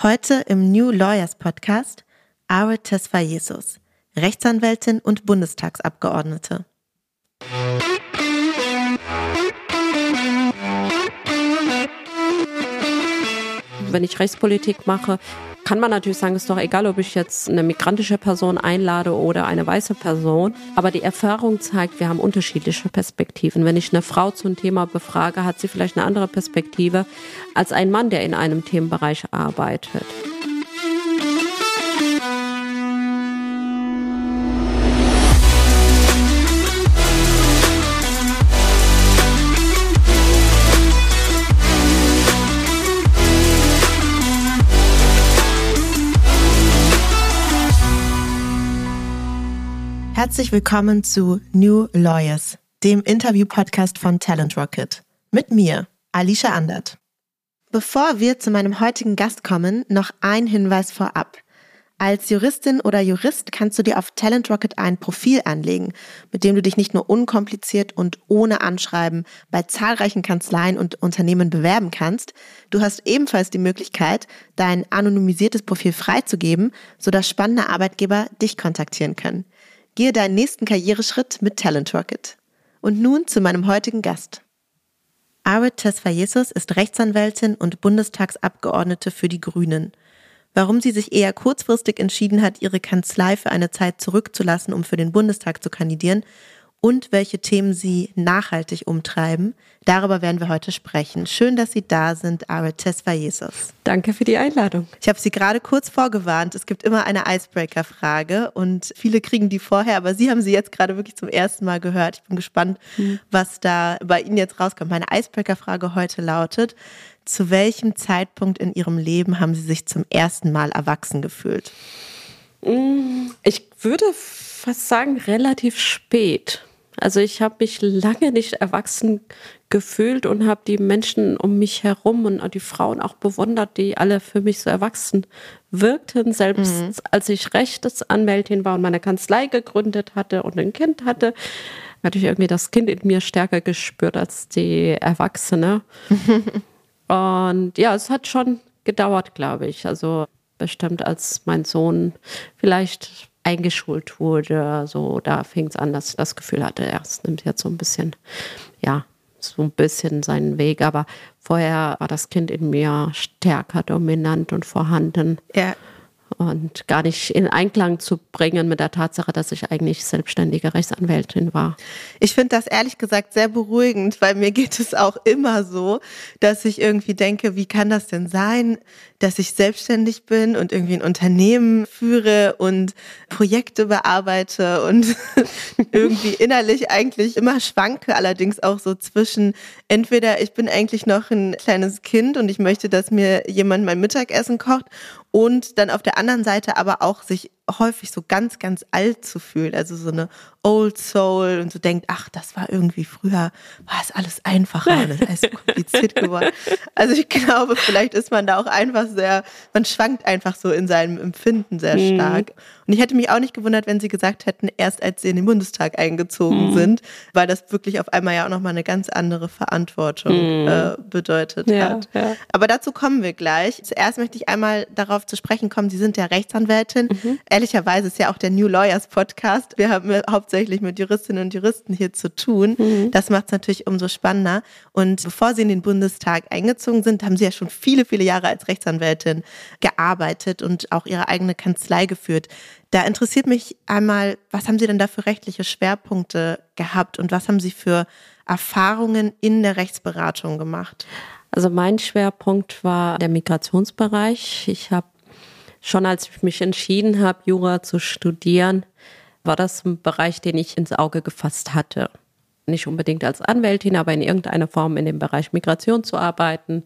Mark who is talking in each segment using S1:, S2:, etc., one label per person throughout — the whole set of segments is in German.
S1: Heute im New Lawyers Podcast Arwe Tesfayesus, Rechtsanwältin und Bundestagsabgeordnete.
S2: Wenn ich Rechtspolitik mache, kann man natürlich sagen, es ist doch egal, ob ich jetzt eine migrantische Person einlade oder eine weiße Person. Aber die Erfahrung zeigt, wir haben unterschiedliche Perspektiven. Wenn ich eine Frau zu einem Thema befrage, hat sie vielleicht eine andere Perspektive als ein Mann, der in einem Themenbereich arbeitet.
S1: Herzlich willkommen zu New Lawyers, dem Interview-Podcast von Talent Rocket. Mit mir, Alicia Andert. Bevor wir zu meinem heutigen Gast kommen, noch ein Hinweis vorab. Als Juristin oder Jurist kannst du dir auf Talent Rocket ein Profil anlegen, mit dem du dich nicht nur unkompliziert und ohne Anschreiben bei zahlreichen Kanzleien und Unternehmen bewerben kannst. Du hast ebenfalls die Möglichkeit, dein anonymisiertes Profil freizugeben, sodass spannende Arbeitgeber dich kontaktieren können. Gehe deinen nächsten Karriereschritt mit Talent Rocket. Und nun zu meinem heutigen Gast. Arwe Tesfayesus ist Rechtsanwältin und Bundestagsabgeordnete für die Grünen. Warum sie sich eher kurzfristig entschieden hat, ihre Kanzlei für eine Zeit zurückzulassen, um für den Bundestag zu kandidieren, und welche Themen sie nachhaltig umtreiben, darüber werden wir heute sprechen. Schön, dass Sie da sind, Arwe Tesfayesus.
S2: Danke für die Einladung.
S1: Ich habe Sie gerade kurz vorgewarnt. Es gibt immer eine Icebreaker-Frage und viele kriegen die vorher, aber Sie haben sie jetzt gerade wirklich zum ersten Mal gehört. Ich bin gespannt, was da bei Ihnen jetzt rauskommt. Meine Icebreaker-Frage heute lautet: Zu welchem Zeitpunkt in Ihrem Leben haben Sie sich zum ersten Mal erwachsen gefühlt?
S2: Ich würde fast sagen, relativ spät. Also ich habe mich lange nicht erwachsen gefühlt und habe die Menschen um mich herum und die Frauen auch bewundert, die alle für mich so erwachsen wirkten. Selbst als ich Rechtsanwältin war und meine Kanzlei gegründet hatte und ein Kind hatte, hatte ich irgendwie das Kind in mir stärker gespürt als die Erwachsene. Und ja, es hat schon gedauert, glaube ich. Also bestimmt, als mein Sohn vielleicht eingeschult wurde, so da fing es an, dass ich das Gefühl hatte, erst nimmt jetzt so ein bisschen seinen Weg, aber vorher war das Kind in mir stärker dominant und vorhanden. Ja. Und gar nicht in Einklang zu bringen mit der Tatsache, dass ich eigentlich selbstständige Rechtsanwältin war.
S1: Ich finde das ehrlich gesagt sehr beruhigend, weil mir geht es auch immer so, dass ich irgendwie denke, wie kann das denn sein, dass ich selbstständig bin und irgendwie ein Unternehmen führe und Projekte bearbeite und irgendwie innerlich eigentlich immer schwanke, allerdings auch so zwischen entweder ich bin eigentlich noch ein kleines Kind und ich möchte, dass mir jemand mein Mittagessen kocht, und dann auf der anderen Seite aber auch sich häufig so ganz, ganz alt zu fühlen, also so eine Old Soul und so denkt, ach, das war irgendwie früher, war es alles einfacher und es ist alles so kompliziert geworden. Also ich glaube, vielleicht ist man da auch einfach man schwankt einfach so in seinem Empfinden sehr stark. Und ich hätte mich auch nicht gewundert, wenn Sie gesagt hätten, erst als Sie in den Bundestag eingezogen sind, weil das wirklich auf einmal ja auch nochmal eine ganz andere Verantwortung bedeutet hat. Ja. Aber dazu kommen wir gleich. Zuerst möchte ich einmal darauf zu sprechen kommen, Sie sind ja Rechtsanwältin. Ehrlicherweise ist ja auch der New Lawyers Podcast. Wir haben hauptsächlich mit Juristinnen und Juristen hier zu tun. Das macht es natürlich umso spannender. Und bevor Sie in den Bundestag eingezogen sind, haben Sie ja schon viele, viele Jahre als Rechtsanwältin gearbeitet und auch Ihre eigene Kanzlei geführt. Da interessiert mich einmal, was haben Sie denn da für rechtliche Schwerpunkte gehabt und was haben Sie für Erfahrungen in der Rechtsberatung gemacht?
S2: Also mein Schwerpunkt war der Migrationsbereich. Ich habe schon, als ich mich entschieden habe, Jura zu studieren, war das ein Bereich, den ich ins Auge gefasst hatte. Nicht unbedingt als Anwältin, aber in irgendeiner Form in dem Bereich Migration zu arbeiten.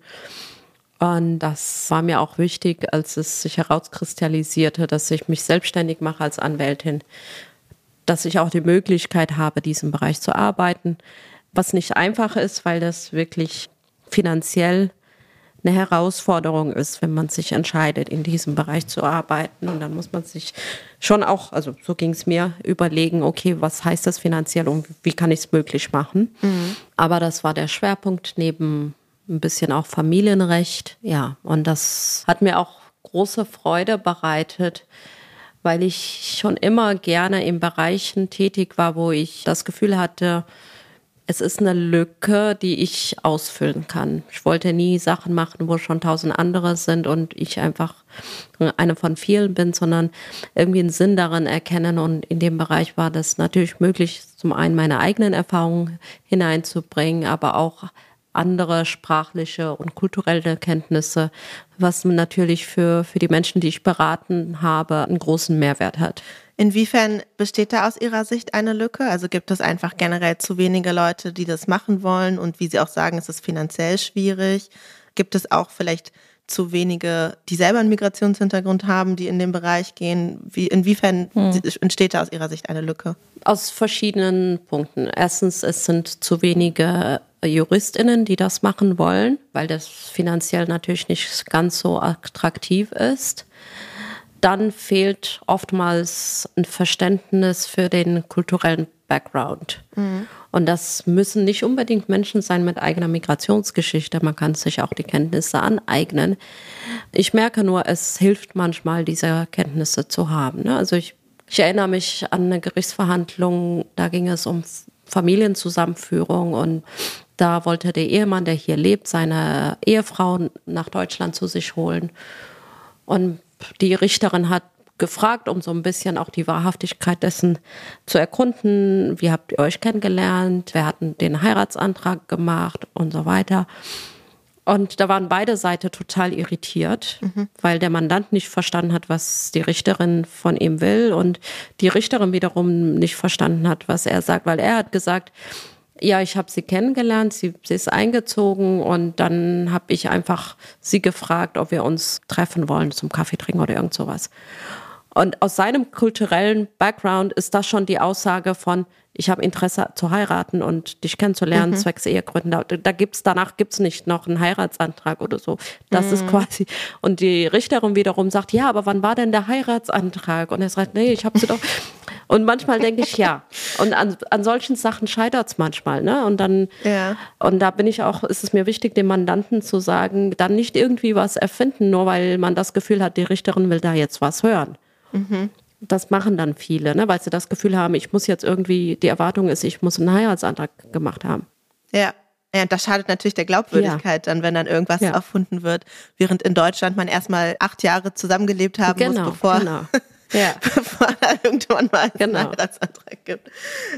S2: Und das war mir auch wichtig, als es sich herauskristallisierte, dass ich mich selbstständig mache als Anwältin, dass ich auch die Möglichkeit habe, diesen Bereich zu arbeiten, was nicht einfach ist, weil das wirklich finanziell eine Herausforderung ist, wenn man sich entscheidet, in diesem Bereich zu arbeiten. Und dann muss man sich schon auch, also so ging es mir, überlegen, okay, was heißt das finanziell und wie kann ich es möglich machen? Aber das war der Schwerpunkt neben ein bisschen auch Familienrecht. Ja, und das hat mir auch große Freude bereitet, weil ich schon immer gerne in Bereichen tätig war, wo ich das Gefühl hatte, es ist eine Lücke, die ich ausfüllen kann. Ich wollte nie Sachen machen, wo schon 1000 andere sind und ich einfach eine von vielen bin, sondern irgendwie einen Sinn darin erkennen. Und in dem Bereich war das natürlich möglich, zum einen meine eigenen Erfahrungen hineinzubringen, aber auch andere sprachliche und kulturelle Kenntnisse, was natürlich für die Menschen, die ich beraten habe, einen großen Mehrwert hat.
S1: Inwiefern besteht da aus Ihrer Sicht eine Lücke? Also gibt es einfach generell zu wenige Leute, die das machen wollen und wie Sie auch sagen, es ist finanziell schwierig? Gibt es auch vielleicht zu wenige, die selber einen Migrationshintergrund haben, die in den Bereich gehen? Inwiefern entsteht da aus Ihrer Sicht eine Lücke?
S2: Aus verschiedenen Punkten. Erstens, es sind zu wenige JuristInnen, die das machen wollen, weil das finanziell natürlich nicht ganz so attraktiv ist. Dann fehlt oftmals ein Verständnis für den kulturellen Background. Mhm. Und das müssen nicht unbedingt Menschen sein mit eigener Migrationsgeschichte. Man kann sich auch die Kenntnisse aneignen. Ich merke nur, es hilft manchmal, diese Kenntnisse zu haben. Ne? Also ich erinnere mich an eine Gerichtsverhandlung, da ging es um Familienzusammenführung und da wollte der Ehemann, der hier lebt, seine Ehefrau nach Deutschland zu sich holen. Und die Richterin hat gefragt, um so ein bisschen auch die Wahrhaftigkeit dessen zu erkunden. Wie habt ihr euch kennengelernt? Wer hat den Heiratsantrag gemacht und so weiter? Und da waren beide Seiten total irritiert, weil der Mandant nicht verstanden hat, was die Richterin von ihm will und die Richterin wiederum nicht verstanden hat, was er sagt, weil er hat gesagt, ja, ich habe sie kennengelernt, sie ist eingezogen und dann habe ich einfach sie gefragt, ob wir uns treffen wollen zum Kaffee trinken oder irgend sowas. Und aus seinem kulturellen Background ist das schon die Aussage von, ich habe Interesse zu heiraten und dich kennenzulernen, zwecks Ehegründen. Danach gibt's nicht noch einen Heiratsantrag oder so. Das ist quasi, und die Richterin wiederum sagt, ja, aber wann war denn der Heiratsantrag? Und er sagt, nee, ich habe sie doch. Und manchmal denke ich, ja. Und an solchen Sachen scheitert's manchmal, ne? Und dann, und da ist es mir wichtig, dem Mandanten zu sagen, dann nicht irgendwie was erfinden, nur weil man das Gefühl hat, die Richterin will da jetzt was hören. Das machen dann viele, ne? Weil sie das Gefühl haben, ich muss jetzt irgendwie, die Erwartung ist, ich muss einen Heiratsantrag gemacht haben.
S1: Ja. Ja, das schadet natürlich der Glaubwürdigkeit dann, wenn dann irgendwas erfunden wird, während in Deutschland man erstmal 8 Jahre zusammengelebt haben muss, bevor bevor da irgendwann mal einen Heiratsantrag gibt.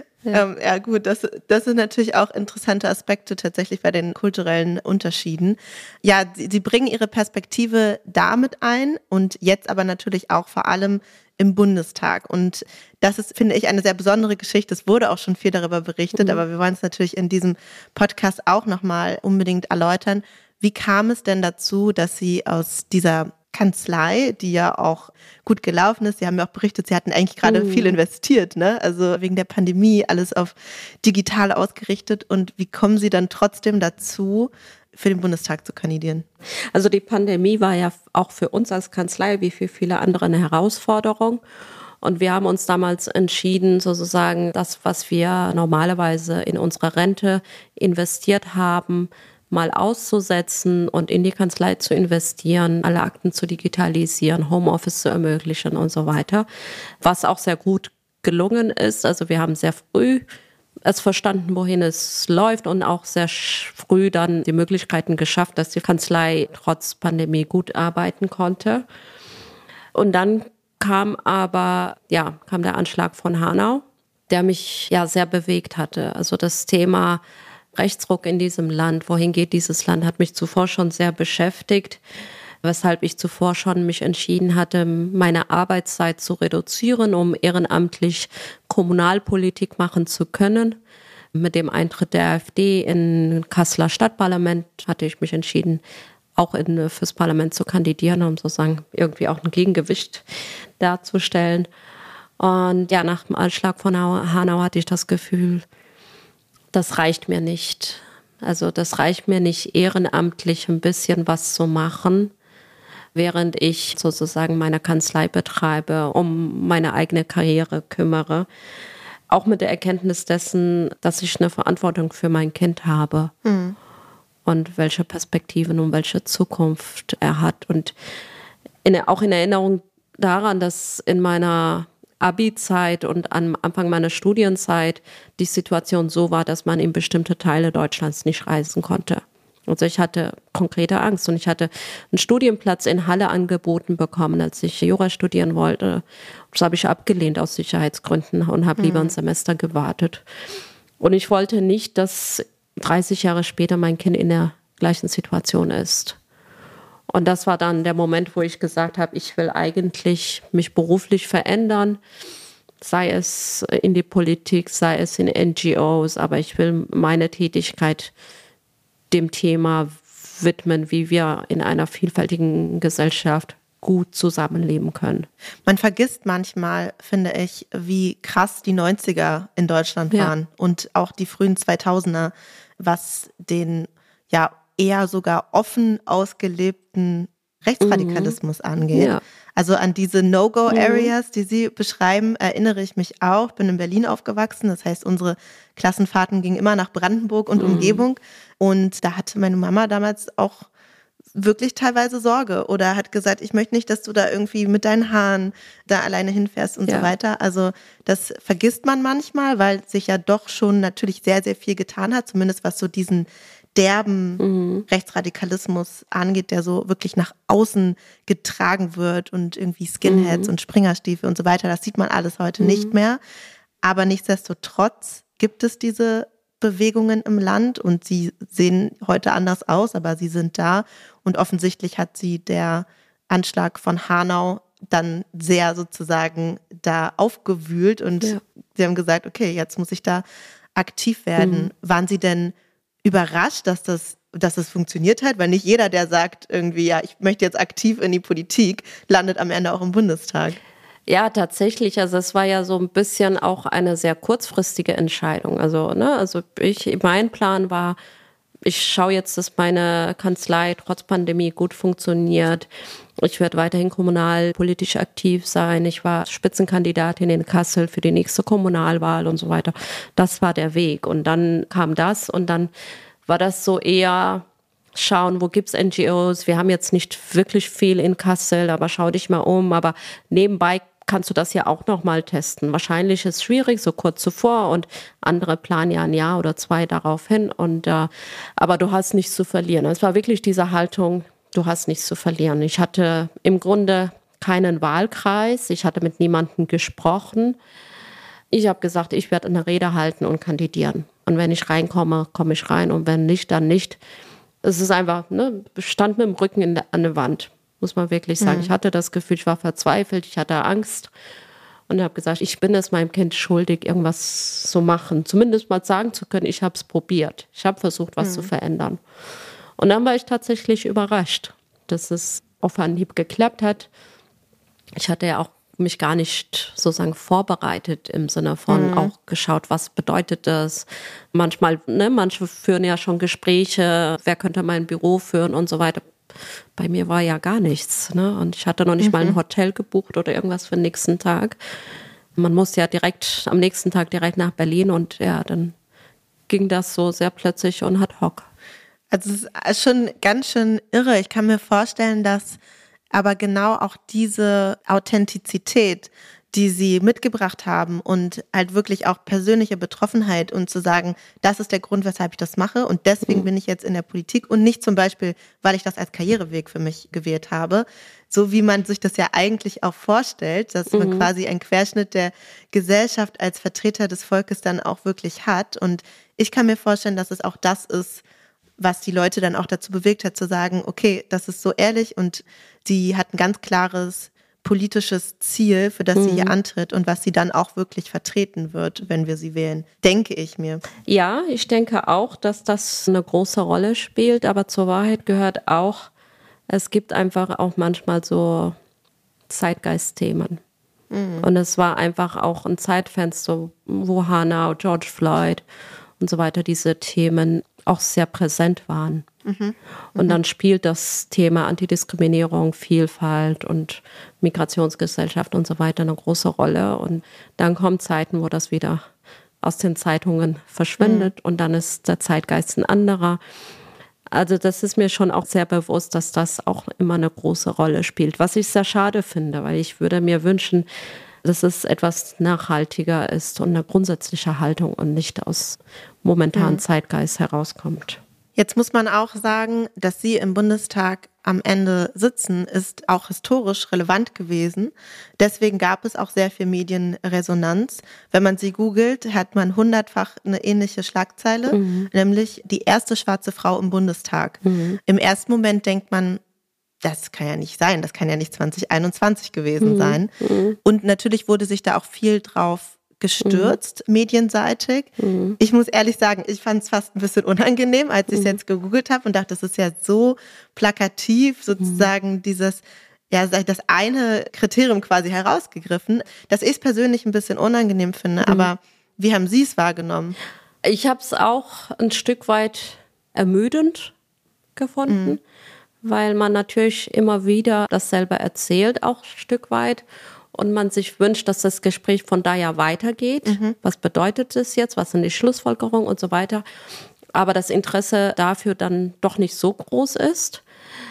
S1: Ja gut, das sind natürlich auch interessante Aspekte tatsächlich bei den kulturellen Unterschieden. Ja, Sie bringen Ihre Perspektive damit ein und jetzt aber natürlich auch vor allem im Bundestag. Und das ist, finde ich, eine sehr besondere Geschichte. Es wurde auch schon viel darüber berichtet, aber wir wollen es natürlich in diesem Podcast auch nochmal unbedingt erläutern. Wie kam es denn dazu, dass Sie aus dieser Kanzlei, die ja auch gut gelaufen ist, Sie haben ja auch berichtet, Sie hatten eigentlich gerade viel investiert, ne? Also wegen der Pandemie alles auf digital ausgerichtet. Und wie kommen Sie dann trotzdem dazu, für den Bundestag zu kandidieren?
S2: Also die Pandemie war ja auch für uns als Kanzlei wie für viele andere eine Herausforderung. Und wir haben uns damals entschieden, sozusagen das, was wir normalerweise in unsere Rente investiert haben, mal auszusetzen und in die Kanzlei zu investieren, alle Akten zu digitalisieren, Homeoffice zu ermöglichen und so weiter. Was auch sehr gut gelungen ist. Also wir haben sehr früh es verstanden, wohin es läuft und auch sehr früh dann die Möglichkeiten geschafft, dass die Kanzlei trotz Pandemie gut arbeiten konnte. Und dann kam der Anschlag von Hanau, der mich sehr bewegt hatte. Also das Thema Rechtsruck in diesem Land, wohin geht dieses Land, hat mich zuvor schon sehr beschäftigt, weshalb ich zuvor schon mich entschieden hatte, meine Arbeitszeit zu reduzieren, um ehrenamtlich Kommunalpolitik machen zu können. Mit dem Eintritt der AfD in Kasseler Stadtparlament hatte ich mich entschieden, auch fürs Parlament zu kandidieren, um sozusagen irgendwie auch ein Gegengewicht darzustellen. Und ja, nach dem Anschlag von Hanau hatte ich das Gefühl, das reicht mir nicht. Also das reicht mir nicht, ehrenamtlich ein bisschen was zu machen, während ich sozusagen meine Kanzlei betreibe, um meine eigene Karriere kümmere. Auch mit der Erkenntnis dessen, dass ich eine Verantwortung für mein Kind habe und welche Perspektiven und welche Zukunft er hat. Und auch in Erinnerung daran, dass in meiner Abi-Zeit und am Anfang meiner Studienzeit die Situation so war, dass man in bestimmte Teile Deutschlands nicht reisen konnte. Also ich hatte konkrete Angst und ich hatte einen Studienplatz in Halle angeboten bekommen, als ich Jura studieren wollte. Das habe ich abgelehnt aus Sicherheitsgründen und habe lieber ein Semester gewartet. Und ich wollte nicht, dass 30 Jahre später mein Kind in der gleichen Situation ist. Und das war dann der Moment, wo ich gesagt habe, ich will eigentlich mich beruflich verändern, sei es in die Politik, sei es in NGOs, aber ich will meine Tätigkeit dem Thema widmen, wie wir in einer vielfältigen Gesellschaft gut zusammenleben können.
S1: Man vergisst manchmal, finde ich, wie krass die 90er in Deutschland waren und auch die frühen 2000er, was den ja eher sogar offen ausgelebten Rechtsradikalismus angeht. Ja. Also an diese No-Go-Areas, die Sie beschreiben, erinnere ich mich auch. Bin in Berlin aufgewachsen, das heißt, unsere Klassenfahrten gingen immer nach Brandenburg und Umgebung. Und da hatte meine Mama damals auch wirklich teilweise Sorge oder hat gesagt, ich möchte nicht, dass du da irgendwie mit deinen Haaren da alleine hinfährst und so weiter. Also das vergisst man manchmal, weil sich ja doch schon natürlich sehr, sehr viel getan hat, zumindest was so diesen derben Rechtsradikalismus angeht, der so wirklich nach außen getragen wird und irgendwie Skinheads und Springerstiefel und so weiter. Das sieht man alles heute nicht mehr. Aber nichtsdestotrotz gibt es diese Bewegungen im Land und sie sehen heute anders aus, aber sie sind da. Und offensichtlich hat sie der Anschlag von Hanau dann sehr sozusagen da aufgewühlt und sie haben gesagt, okay, jetzt muss ich da aktiv werden. Waren Sie denn überrascht, dass es funktioniert hat? Weil nicht jeder, der sagt irgendwie, ja, ich möchte jetzt aktiv in die Politik, landet am Ende auch im Bundestag.
S2: Ja, tatsächlich. Also es war ja so ein bisschen auch eine sehr kurzfristige Entscheidung. Also mein Plan war, ich schaue jetzt, dass meine Kanzlei trotz Pandemie gut funktioniert. Ich werde weiterhin kommunalpolitisch aktiv sein. Ich war Spitzenkandidatin in Kassel für die nächste Kommunalwahl und so weiter. Das war der Weg. Und dann kam das und dann war das so eher schauen, wo gibt's NGOs? Wir haben jetzt nicht wirklich viel in Kassel, aber schau dich mal um. Aber nebenbei kannst du das ja auch noch mal testen. Wahrscheinlich ist es schwierig, so kurz zuvor und andere planen ja ein Jahr oder 2 darauf hin. Aber du hast nichts zu verlieren. Es war wirklich diese Haltung, du hast nichts zu verlieren. Ich hatte im Grunde keinen Wahlkreis. Ich hatte mit niemandem gesprochen. Ich habe gesagt, ich werde eine Rede halten und kandidieren. Und wenn ich reinkomme, komme ich rein. Und wenn nicht, dann nicht. Es ist einfach, stand mit dem Rücken an der Wand. Muss man wirklich sagen. Ich hatte das Gefühl, ich war verzweifelt, ich hatte Angst und habe gesagt, ich bin es meinem Kind schuldig, irgendwas zu machen. Zumindest mal sagen zu können, ich habe es probiert. Ich habe versucht, was zu verändern. Und dann war ich tatsächlich überrascht, dass es auf Anhieb geklappt hat. Ich hatte ja auch mich gar nicht sozusagen vorbereitet im Sinne von auch geschaut, was bedeutet das. Manchmal, manche führen ja schon Gespräche, wer könnte mein Büro führen und so weiter. Bei mir war ja gar nichts, und ich hatte noch nicht mal ein Hotel gebucht oder irgendwas für den nächsten Tag. Man musste ja am nächsten Tag direkt nach Berlin und ja, dann ging das so sehr plötzlich und ad hoc.
S1: Also es ist schon ganz schön irre. Ich kann mir vorstellen, dass aber genau auch diese Authentizität, die Sie mitgebracht haben und halt wirklich auch persönliche Betroffenheit und zu sagen, das ist der Grund, weshalb ich das mache und deswegen bin ich jetzt in der Politik und nicht zum Beispiel, weil ich das als Karriereweg für mich gewählt habe, so wie man sich das ja eigentlich auch vorstellt, dass man quasi einen Querschnitt der Gesellschaft als Vertreter des Volkes dann auch wirklich hat. Und ich kann mir vorstellen, dass es auch das ist, was die Leute dann auch dazu bewegt hat, zu sagen, okay, das ist so ehrlich und sie hat ein ganz klares politisches Ziel, für das sie hier antritt und was sie dann auch wirklich vertreten wird, wenn wir sie wählen, denke ich mir.
S2: Ja, ich denke auch, dass das eine große Rolle spielt, aber zur Wahrheit gehört auch, es gibt einfach auch manchmal so Zeitgeistthemen. Und es war einfach auch ein Zeitfenster, wo Hanau, George Floyd und so weiter, diese Themen auch sehr präsent waren. Und dann spielt das Thema Antidiskriminierung, Vielfalt und Migrationsgesellschaft und so weiter eine große Rolle. Und dann kommen Zeiten, wo das wieder aus den Zeitungen verschwindet und dann ist der Zeitgeist ein anderer. Also das ist mir schon auch sehr bewusst, dass das auch immer eine große Rolle spielt, was ich sehr schade finde, weil ich würde mir wünschen, dass es etwas nachhaltiger ist und eine grundsätzliche Haltung und nicht aus momentanen Zeitgeist herauskommt.
S1: Jetzt muss man auch sagen, dass Sie im Bundestag am Ende sitzen, ist auch historisch relevant gewesen. Deswegen gab es auch sehr viel Medienresonanz. Wenn man Sie googelt, hat man 100-fach eine ähnliche Schlagzeile, nämlich die erste schwarze Frau im Bundestag. Im ersten Moment denkt man, das kann ja nicht sein, das kann ja nicht 2021 gewesen sein. Und natürlich wurde sich da auch viel drauf gestürzt, medienseitig. Ich muss ehrlich sagen, ich fand es fast ein bisschen unangenehm, als ich es jetzt gegoogelt habe und dachte, das ist ja so plakativ, sozusagen dieses, ja, das eine Kriterium quasi herausgegriffen, dass ich es persönlich ein bisschen unangenehm finde. Aber wie haben Sie es wahrgenommen?
S2: Ich habe es auch ein Stück weit ermüdend gefunden, weil man natürlich immer wieder dasselbe erzählt, auch ein Stück weit. Und man sich wünscht, dass das Gespräch von da ja weitergeht. Was bedeutet das jetzt? Was sind die Schlussfolgerungen und so weiter? Aber das Interesse dafür dann doch nicht so groß ist.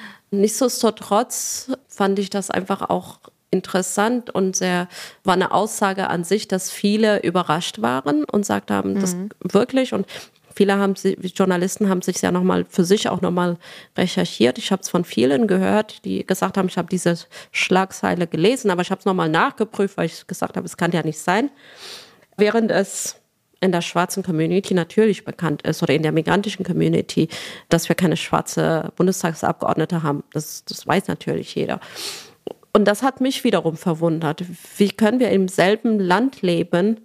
S2: Nichtsdestotrotz fand ich das einfach auch interessant und war eine Aussage an sich, dass viele überrascht waren und gesagt haben, das wirklich. Und viele Journalisten haben sich ja nochmal für sich auch nochmal recherchiert. Ich habe es von vielen gehört, die gesagt haben, ich habe diese Schlagzeile gelesen, aber ich habe es nochmal nachgeprüft, weil ich gesagt habe, es kann ja nicht sein. Während es in der schwarzen Community natürlich bekannt ist oder in der migrantischen Community, dass wir keine schwarze Bundestagsabgeordnete haben. Das weiß natürlich jeder. Und das hat mich wiederum verwundert. Wie können wir im selben Land leben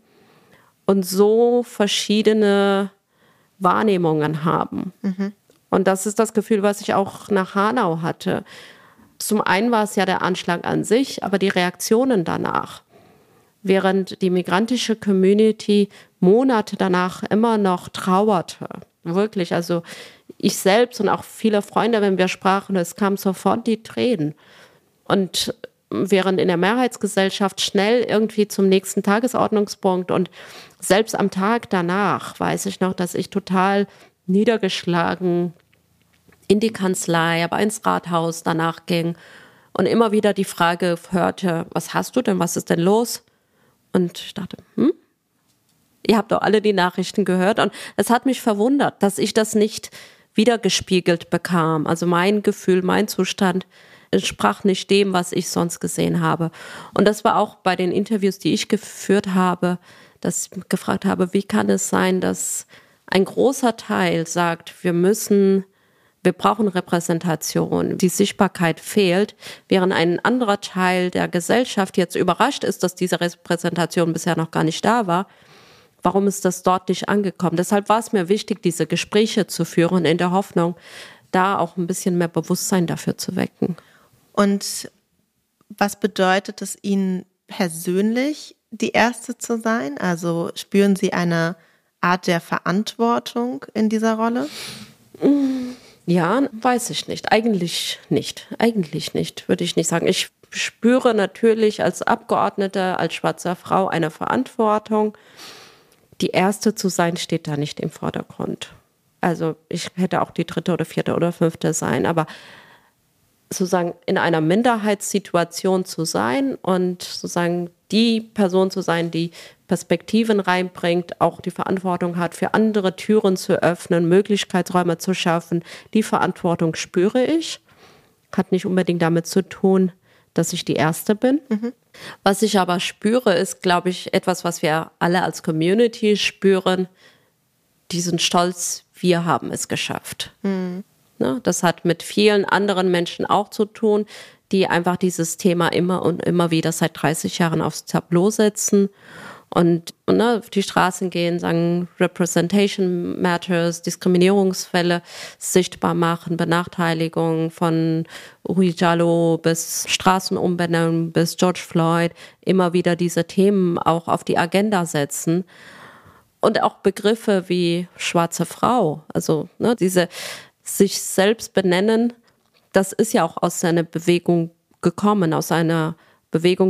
S2: und so verschiedene Wahrnehmungen haben. Und das ist das Gefühl, was ich auch nach Hanau hatte. Zum einen war es ja der Anschlag an sich, aber die Reaktionen danach. Während die migrantische Community Monate danach immer noch trauerte. Wirklich, also ich selbst und auch viele Freunde, wenn wir sprachen, es kamen sofort die Tränen. Und während in der Mehrheitsgesellschaft schnell irgendwie zum nächsten Tagesordnungspunkt und selbst am Tag danach weiß ich noch, dass ich total niedergeschlagen in die Kanzlei, aber ins Rathaus danach ging und immer wieder die Frage hörte, was hast du denn, was ist denn los? Und ich dachte, ihr habt doch alle die Nachrichten gehört und es hat mich verwundert, dass ich das nicht wiedergespiegelt bekam. Also mein Gefühl, mein Zustand entsprach nicht dem, was ich sonst gesehen habe. Und das war auch bei den Interviews, die ich geführt habe, dass ich gefragt habe, wie kann es sein, dass ein großer Teil sagt, wir brauchen Repräsentation, die Sichtbarkeit fehlt, während ein anderer Teil der Gesellschaft jetzt überrascht ist, dass diese Repräsentation bisher noch gar nicht da war. Warum ist das dort nicht angekommen? Deshalb war es mir wichtig, diese Gespräche zu führen, in der Hoffnung, da auch ein bisschen mehr Bewusstsein dafür zu wecken.
S1: Und was bedeutet es Ihnen persönlich, die Erste zu sein? Also spüren Sie eine Art der Verantwortung in dieser Rolle?
S2: Ja, weiß ich nicht. Eigentlich nicht, würde ich nicht sagen. Ich spüre natürlich als Abgeordnete, als schwarze Frau eine Verantwortung. Die Erste zu sein, steht da nicht im Vordergrund. Also ich hätte auch die dritte oder vierte oder fünfte sein, aber sozusagen in einer Minderheitssituation zu sein und sozusagen die Person zu sein, die Perspektiven reinbringt, auch die Verantwortung hat, für andere Türen zu öffnen, Möglichkeitsräume zu schaffen, die Verantwortung spüre ich. Hat nicht unbedingt damit zu tun, dass ich die Erste bin. Was ich aber spüre, ist, glaube ich, etwas, was wir alle als Community spüren, diesen Stolz, wir haben es geschafft. Das hat mit vielen anderen Menschen auch zu tun, die einfach dieses Thema immer und immer wieder seit 30 Jahren aufs Tableau setzen und auf die Straßen gehen, sagen Representation Matters, Diskriminierungsfälle sichtbar machen, Benachteiligung von Uri Jallo bis Straßenumbenennung bis George Floyd, immer wieder diese Themen auch auf die Agenda setzen. Und auch Begriffe wie schwarze Frau, also diese sich selbst benennen, das ist ja auch aus einer Bewegung gekommen, aus einer Bewegung, die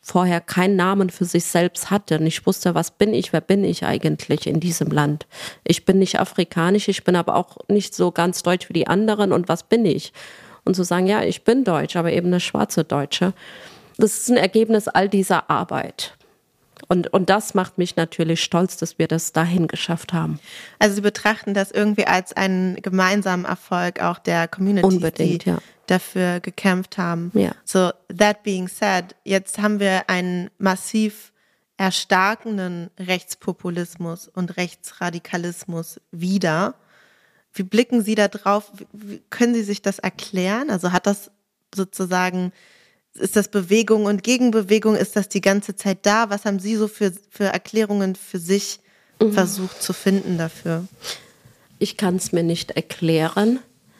S2: vorher keinen Namen für sich selbst hatte. Und ich wusste, was bin ich, wer bin ich eigentlich in diesem Land? Ich bin nicht afrikanisch, ich bin aber auch nicht so ganz deutsch wie die anderen. Und was bin ich? Und zu sagen, ja, ich bin deutsch, aber eben eine schwarze Deutsche. Das ist ein Ergebnis all dieser Arbeit. Und das macht mich natürlich stolz, dass wir das dahin geschafft haben.
S1: Also Sie betrachten das irgendwie als einen gemeinsamen Erfolg auch der Communities,
S2: Unbedingt,
S1: die dafür gekämpft haben.
S2: Ja.
S1: So, that being said, jetzt haben wir einen massiv erstarkenden Rechtspopulismus und Rechtsradikalismus wieder. Wie blicken Sie da drauf? Können Sie sich das erklären? Also hat das sozusagen, ist das Bewegung und Gegenbewegung? Ist das die ganze Zeit da? Was haben Sie so für Erklärungen für sich versucht zu finden dafür?
S2: Ich kann es mir nicht erklären,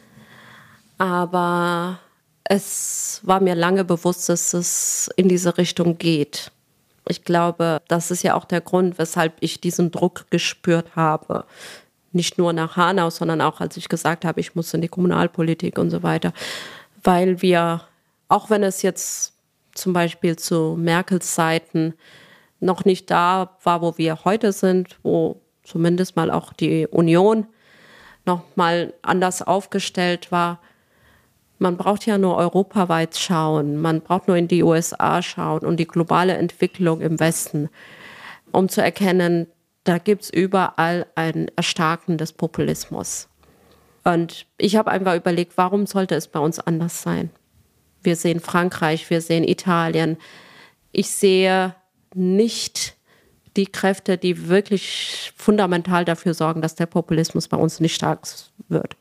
S2: aber es war mir lange bewusst, dass es in diese Richtung geht. Ich glaube, das ist ja auch der Grund, weshalb ich diesen Druck gespürt habe. Nicht nur nach Hanau, sondern auch, als ich gesagt habe, ich muss in die Kommunalpolitik und so weiter. Weil wir, auch wenn es jetzt zum Beispiel zu Merkels Zeiten noch nicht da war, wo wir heute sind, wo zumindest mal auch die Union noch mal anders aufgestellt war. Man braucht ja nur europaweit schauen, man braucht nur in die USA schauen und die globale Entwicklung im Westen, um zu erkennen, da gibt es überall ein Erstarken des Populismus. Und ich habe einfach überlegt, warum sollte es bei uns anders sein? Wir sehen Frankreich, wir sehen Italien. Ich sehe nicht die Kräfte, die wirklich fundamental dafür sorgen, dass der Populismus bei uns nicht stark wird.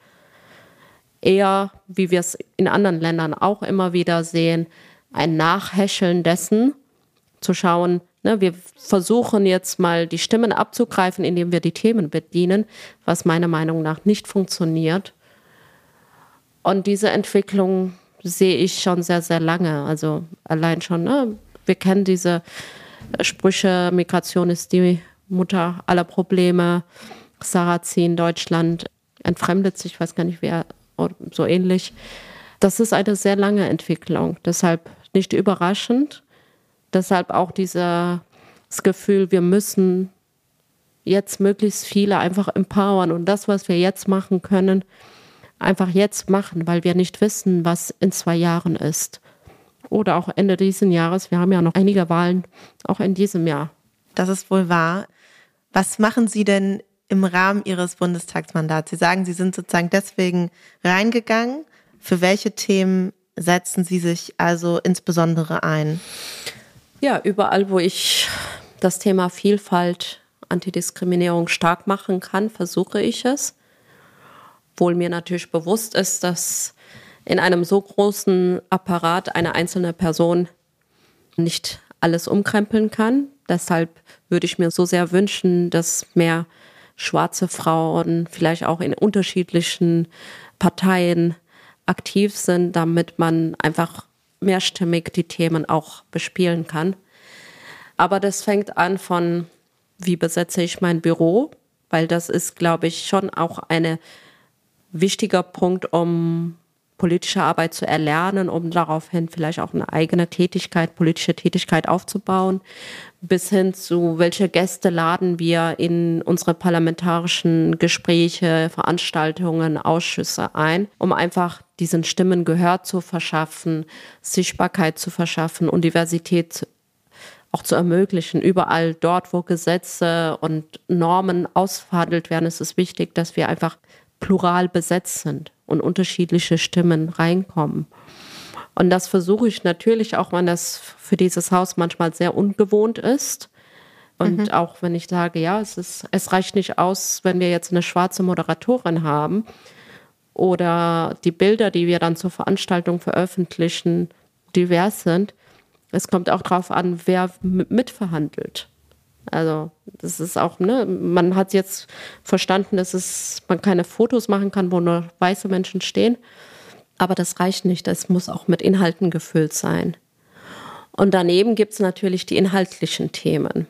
S2: Eher, wie wir es in anderen Ländern auch immer wieder sehen, ein Nachhäscheln dessen, zu schauen, wir versuchen jetzt mal die Stimmen abzugreifen, indem wir die Themen bedienen, was meiner Meinung nach nicht funktioniert. Und diese Entwicklung sehe ich schon sehr, sehr lange. Also allein schon, wir kennen diese Sprüche, Migration ist die Mutter aller Probleme, Sarrazin, Deutschland entfremdet sich, ich weiß gar nicht wer, so ähnlich. Das ist eine sehr lange Entwicklung, deshalb nicht überraschend. Deshalb auch dieses Gefühl, wir müssen jetzt möglichst viele einfach empowern und das, was wir jetzt machen können, einfach jetzt machen, weil wir nicht wissen, was in 2 Jahren ist. Oder auch Ende dieses Jahres. Wir haben ja noch einige Wahlen, auch in diesem Jahr.
S1: Das ist wohl wahr. Was machen Sie denn im Rahmen Ihres Bundestagsmandats? Sie sagen, Sie sind sozusagen deswegen reingegangen. Für welche Themen setzen Sie sich also insbesondere ein?
S2: Ja, überall, wo ich das Thema Vielfalt, Antidiskriminierung stark machen kann, versuche ich es. Obwohl mir natürlich bewusst ist, dass in einem so großen Apparat eine einzelne Person nicht alles umkrempeln kann. Deshalb würde ich mir so sehr wünschen, dass mehr schwarze Frauen vielleicht auch in unterschiedlichen Parteien aktiv sind, damit man einfach mehrstimmig die Themen auch bespielen kann. Aber das fängt an von, wie besetze ich mein Büro, weil das ist, glaube ich, schon auch ein wichtiger Punkt, um politische Arbeit zu erlernen, um daraufhin vielleicht auch eine eigene Tätigkeit, politische Tätigkeit aufzubauen, bis hin zu, welche Gäste laden wir in unsere parlamentarischen Gespräche, Veranstaltungen, Ausschüsse ein, um einfach diesen Stimmen Gehör zu verschaffen, Sichtbarkeit zu verschaffen und Diversität auch zu ermöglichen. Überall dort, wo Gesetze und Normen ausverhandelt werden, ist es wichtig, dass wir einfach plural besetzt sind und unterschiedliche Stimmen reinkommen. Und das versuche ich natürlich auch, wenn das für dieses Haus manchmal sehr ungewohnt ist. Und auch wenn ich sage, ja, es reicht nicht aus, wenn wir jetzt eine schwarze Moderatorin haben oder die Bilder, die wir dann zur Veranstaltung veröffentlichen, divers sind. Es kommt auch darauf an, wer mitverhandelt. Also das ist auch, man hat jetzt verstanden, dass man keine Fotos machen kann, wo nur weiße Menschen stehen. Aber das reicht nicht, das muss auch mit Inhalten gefüllt sein. Und daneben gibt es natürlich die inhaltlichen Themen.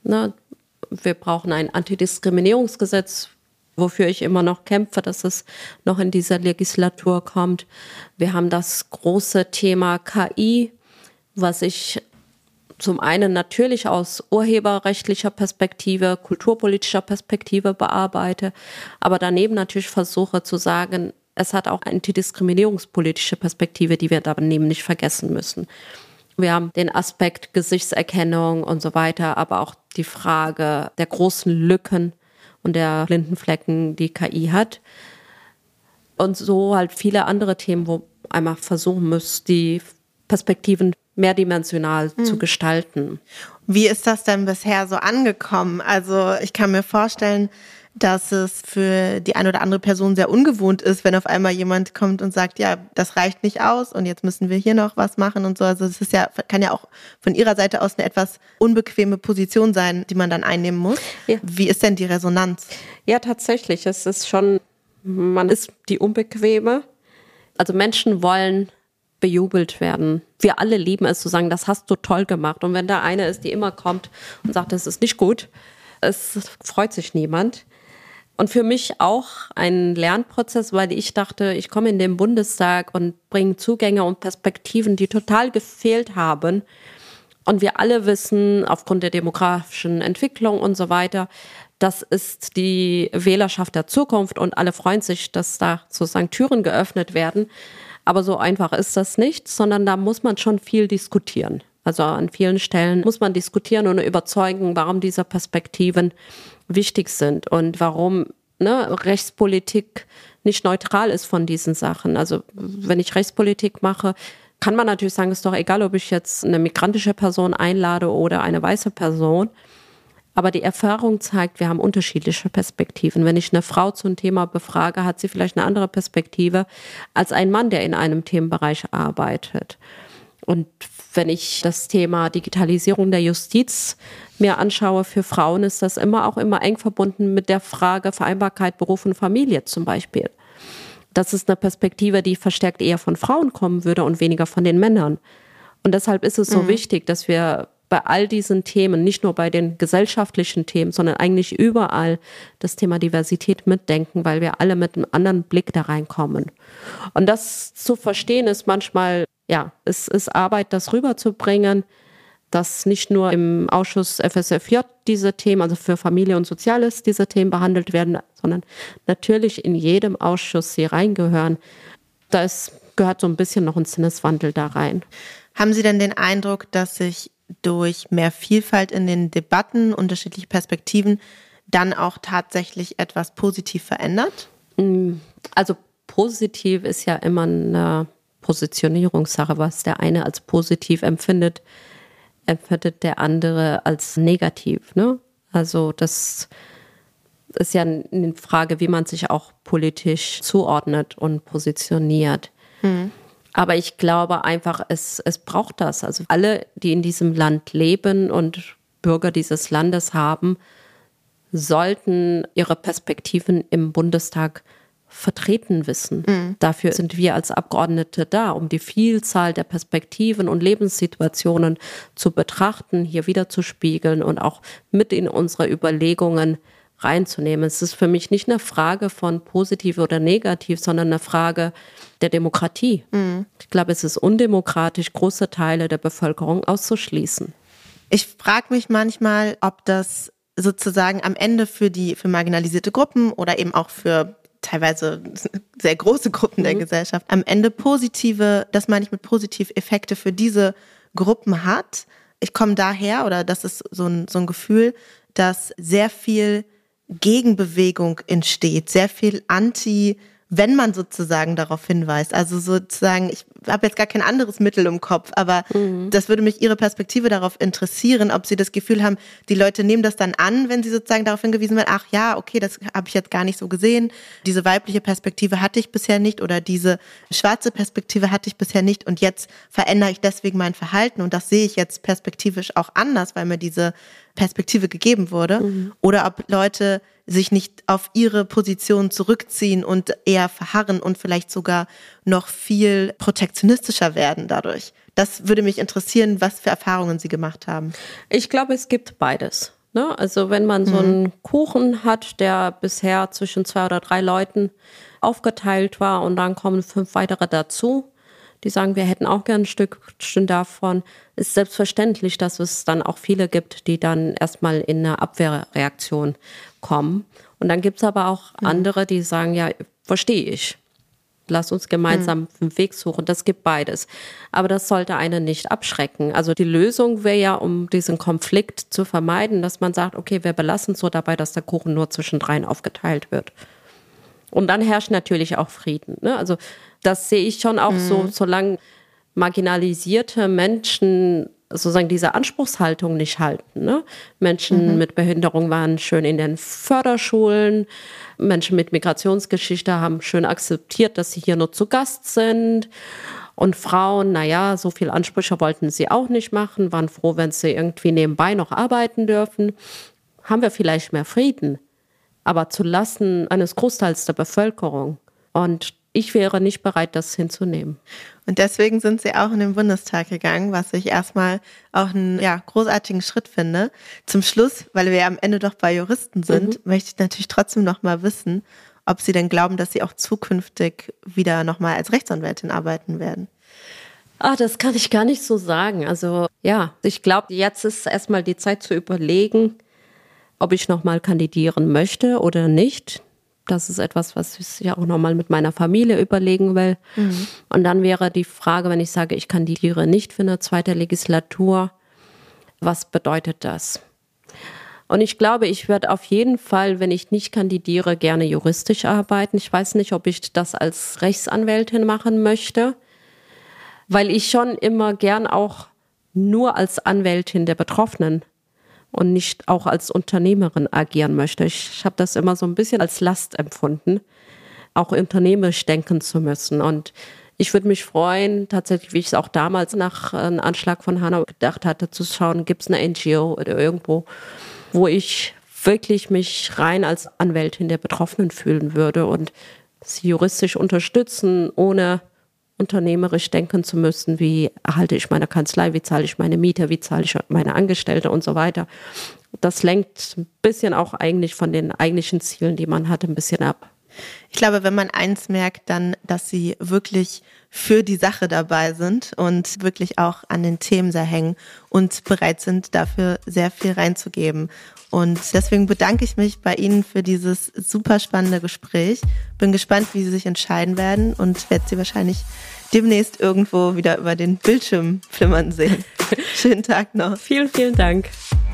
S2: Wir brauchen ein Antidiskriminierungsgesetz, wofür ich immer noch kämpfe, dass es noch in dieser Legislatur kommt. Wir haben das große Thema KI, was ich zum einen natürlich aus urheberrechtlicher Perspektive, kulturpolitischer Perspektive bearbeite, aber daneben natürlich versuche zu sagen, es hat auch eine antidiskriminierungspolitische Perspektive, die wir daneben nicht vergessen müssen. Wir haben den Aspekt Gesichtserkennung und so weiter, aber auch die Frage der großen Lücken und der blinden Flecken, die KI hat. Und so halt viele andere Themen, wo einmal versuchen muss, die Perspektiven mehrdimensional zu gestalten.
S1: Wie ist das denn bisher so angekommen? Also ich kann mir vorstellen, dass es für die eine oder andere Person sehr ungewohnt ist, wenn auf einmal jemand kommt und sagt, ja, das reicht nicht aus und jetzt müssen wir hier noch was machen und so. Also es ist ja, kann ja auch von Ihrer Seite aus eine etwas unbequeme Position sein, die man dann einnehmen muss. Ja. Wie ist denn die Resonanz?
S2: Ja, tatsächlich. Es ist schon, man ist die Unbequeme. Also Menschen wollen bejubelt werden. Wir alle lieben es zu sagen, das hast du toll gemacht. Und wenn da eine ist, die immer kommt und sagt, das ist nicht gut, es freut sich niemand. Und für mich auch ein Lernprozess, weil ich dachte, ich komme in den Bundestag und bringe Zugänge und Perspektiven, die total gefehlt haben. Und wir alle wissen, aufgrund der demografischen Entwicklung und so weiter, das ist die Wählerschaft der Zukunft und alle freuen sich, dass da sozusagen Türen geöffnet werden. Aber so einfach ist das nicht, sondern da muss man schon viel diskutieren. Also an vielen Stellen muss man diskutieren und überzeugen, warum diese Perspektiven wichtig sind und warum Rechtspolitik nicht neutral ist von diesen Sachen. Also wenn ich Rechtspolitik mache, kann man natürlich sagen, es ist doch egal, ob ich jetzt eine migrantische Person einlade oder eine weiße Person. Aber die Erfahrung zeigt, wir haben unterschiedliche Perspektiven. Wenn ich eine Frau zu einem Thema befrage, hat sie vielleicht eine andere Perspektive als ein Mann, der in einem Themenbereich arbeitet. Und wenn ich das Thema Digitalisierung der Justiz mir anschaue, für Frauen ist das immer eng verbunden mit der Frage Vereinbarkeit Beruf und Familie zum Beispiel. Das ist eine Perspektive, die verstärkt eher von Frauen kommen würde und weniger von den Männern. Und deshalb ist es so wichtig, dass wir bei all diesen Themen, nicht nur bei den gesellschaftlichen Themen, sondern eigentlich überall das Thema Diversität mitdenken, weil wir alle mit einem anderen Blick da reinkommen. Und das zu verstehen ist manchmal, es ist Arbeit, das rüberzubringen, dass nicht nur im Ausschuss FSFJ diese Themen, also für Familie und Soziales, diese Themen behandelt werden, sondern natürlich in jedem Ausschuss sie reingehören. Gehört so ein bisschen noch ein Sinneswandel da rein.
S1: Haben Sie denn den Eindruck, dass sich durch mehr Vielfalt in den Debatten, unterschiedliche Perspektiven, dann auch tatsächlich etwas positiv verändert?
S2: Also positiv ist ja immer eine Positionierungssache, was der eine als positiv empfindet der andere als negativ. Ne? Also das ist ja eine Frage, wie man sich auch politisch zuordnet und positioniert. Aber ich glaube einfach, es braucht das. Also alle, die in diesem Land leben und Bürger dieses Landes haben, sollten ihre Perspektiven im Bundestag vertreten wissen. Dafür sind wir als Abgeordnete da, um die Vielzahl der Perspektiven und Lebenssituationen zu betrachten, hier wiederzuspiegeln und auch mit in unsere Überlegungen reinzunehmen. Es ist für mich nicht eine Frage von positiv oder negativ, sondern eine Frage der Demokratie. Ich glaube, es ist undemokratisch, große Teile der Bevölkerung auszuschließen.
S1: Ich frage mich manchmal, ob das sozusagen am Ende für marginalisierte Gruppen oder eben auch für teilweise sehr große Gruppen der Gesellschaft am Ende das meine ich mit positiv Effekte für diese Gruppen hat. Ich komme daher, oder das ist so ein Gefühl, dass sehr viel Gegenbewegung entsteht, sehr viel wenn man sozusagen darauf hinweist. Also sozusagen, ich habe jetzt gar kein anderes Mittel im Kopf, aber das würde mich Ihre Perspektive darauf interessieren, ob Sie das Gefühl haben, die Leute nehmen das dann an, wenn sie sozusagen darauf hingewiesen werden, ach ja, okay, das habe ich jetzt gar nicht so gesehen, diese weibliche Perspektive hatte ich bisher nicht oder diese schwarze Perspektive hatte ich bisher nicht und jetzt verändere ich deswegen mein Verhalten und das sehe ich jetzt perspektivisch auch anders, weil mir diese Perspektive gegeben wurde. Oder ob Leute sich nicht auf ihre Position zurückziehen und eher verharren und vielleicht sogar noch viel protektionistischer werden dadurch. Das würde mich interessieren, was für Erfahrungen Sie gemacht haben.
S2: Ich glaube, es gibt beides. Ne? Also wenn man so einen Kuchen hat, der bisher zwischen 2 oder 3 Leuten aufgeteilt war und dann kommen 5 weitere dazu, die sagen, wir hätten auch gern ein Stückchen davon. Es ist selbstverständlich, dass es dann auch viele gibt, die dann erstmal in eine Abwehrreaktion kommen. Und dann gibt es aber auch andere, die sagen, ja, verstehe ich. Lass uns gemeinsam einen Weg suchen. Das gibt beides. Aber das sollte einen nicht abschrecken. Also die Lösung wäre ja, um diesen Konflikt zu vermeiden, dass man sagt, okay, wir belassen es so dabei, dass der Kuchen nur zwischen dreien aufgeteilt wird. Und dann herrscht natürlich auch Frieden. Ne? Also das sehe ich schon auch so, solange marginalisierte Menschen sozusagen diese Anspruchshaltung nicht halten. Ne? Menschen mit Behinderung waren schön in den Förderschulen. Menschen mit Migrationsgeschichte haben schön akzeptiert, dass sie hier nur zu Gast sind. Und Frauen, naja, so viel Ansprüche wollten sie auch nicht machen, waren froh, wenn sie irgendwie nebenbei noch arbeiten dürfen. Haben wir vielleicht mehr Frieden, aber zulasten eines Großteils der Bevölkerung. Und ich wäre nicht bereit, das hinzunehmen.
S1: Und deswegen sind Sie auch in den Bundestag gegangen, was ich erstmal auch einen großartigen Schritt finde. Zum Schluss, weil wir ja am Ende doch bei Juristen sind, möchte ich natürlich trotzdem noch mal wissen, ob Sie denn glauben, dass Sie auch zukünftig wieder noch mal als Rechtsanwältin arbeiten werden.
S2: Das kann ich gar nicht so sagen. Also ja, ich glaube, jetzt ist erstmal die Zeit zu überlegen, ob ich noch mal kandidieren möchte oder nicht. Das ist etwas, was ich ja auch nochmal mit meiner Familie überlegen will. Und dann wäre die Frage, wenn ich sage, ich kandidiere nicht für eine zweite Legislatur, was bedeutet das? Und ich glaube, ich werde auf jeden Fall, wenn ich nicht kandidiere, gerne juristisch arbeiten. Ich weiß nicht, ob ich das als Rechtsanwältin machen möchte, weil ich schon immer gern auch nur als Anwältin der Betroffenen und nicht auch als Unternehmerin agieren möchte. Ich habe das immer so ein bisschen als Last empfunden, auch unternehmerisch denken zu müssen. Und ich würde mich freuen, tatsächlich, wie ich es auch damals nach einem Anschlag von Hanau gedacht hatte, zu schauen, gibt es eine NGO oder irgendwo, wo ich wirklich mich rein als Anwältin der Betroffenen fühlen würde und sie juristisch unterstützen, ohne unternehmerisch denken zu müssen, wie erhalte ich meine Kanzlei, wie zahle ich meine Miete, wie zahle ich meine Angestellte und so weiter. Das lenkt ein bisschen auch eigentlich von den eigentlichen Zielen, die man hat, ein bisschen ab.
S1: Ich glaube, wenn man eins merkt, dann, dass Sie wirklich für die Sache dabei sind und wirklich auch an den Themen sehr hängen und bereit sind, dafür sehr viel reinzugeben. Und deswegen bedanke ich mich bei Ihnen für dieses super spannende Gespräch. Bin gespannt, wie Sie sich entscheiden werden und werde Sie wahrscheinlich demnächst irgendwo wieder über den Bildschirm flimmern sehen. Schönen Tag noch.
S2: Vielen, vielen Dank.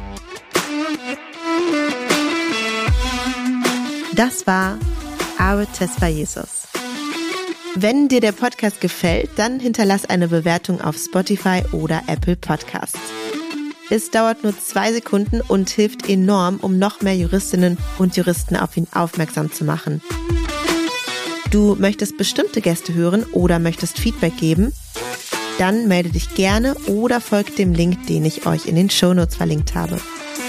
S1: Das war Awe Tesfa Jesus. Wenn dir der Podcast gefällt, dann hinterlass eine Bewertung auf Spotify oder Apple Podcasts. Es dauert nur 2 Sekunden und hilft enorm, um noch mehr Juristinnen und Juristen auf ihn aufmerksam zu machen. Du möchtest bestimmte Gäste hören oder möchtest Feedback geben? Dann melde dich gerne oder folgt dem Link, den ich euch in den Shownotes verlinkt habe.